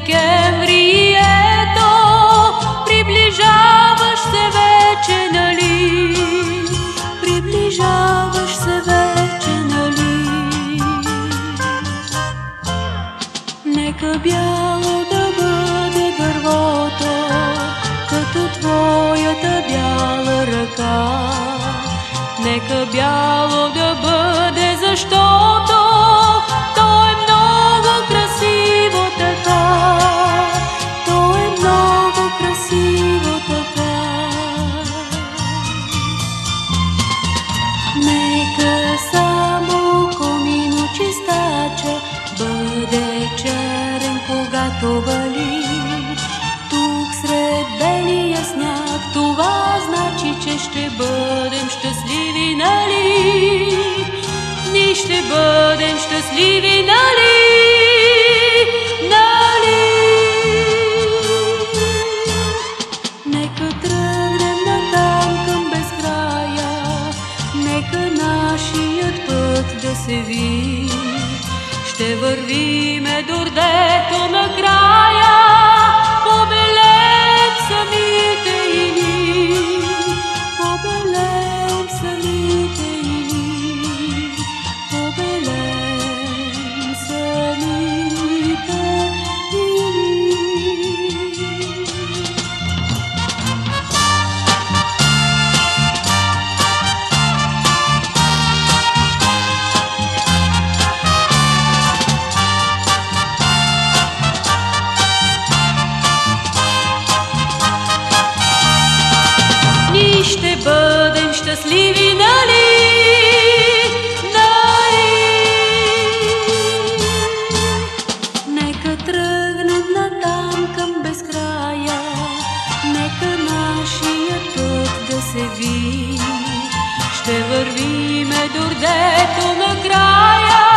декемврието, приближаваш се вече, нали? Приближаваш се вече, нали? Нека бяло да бъде дървото, като твоята бяла ръка. Нека бяло да бъде, защото то е много красиво така. То е много красиво така. Нека само комино чистача бъде черен, когато вали. Тук сред белия сняг, това значи, че ще бъдем щастливи, нали? Ние ще бъдем щастливи, нали? Нали? Нека тръгнем натам към безкрая, нека нашият път да се види. Ще вървиме до рдето накрая, побелем самите и ни, побелем самите и ни, побелем самите и ни. Ще бъдем щастливи, нали? Нали? Нека тръгнем натам към безкрая, нека нашият път да се види. Ще вървиме до рдето накрая,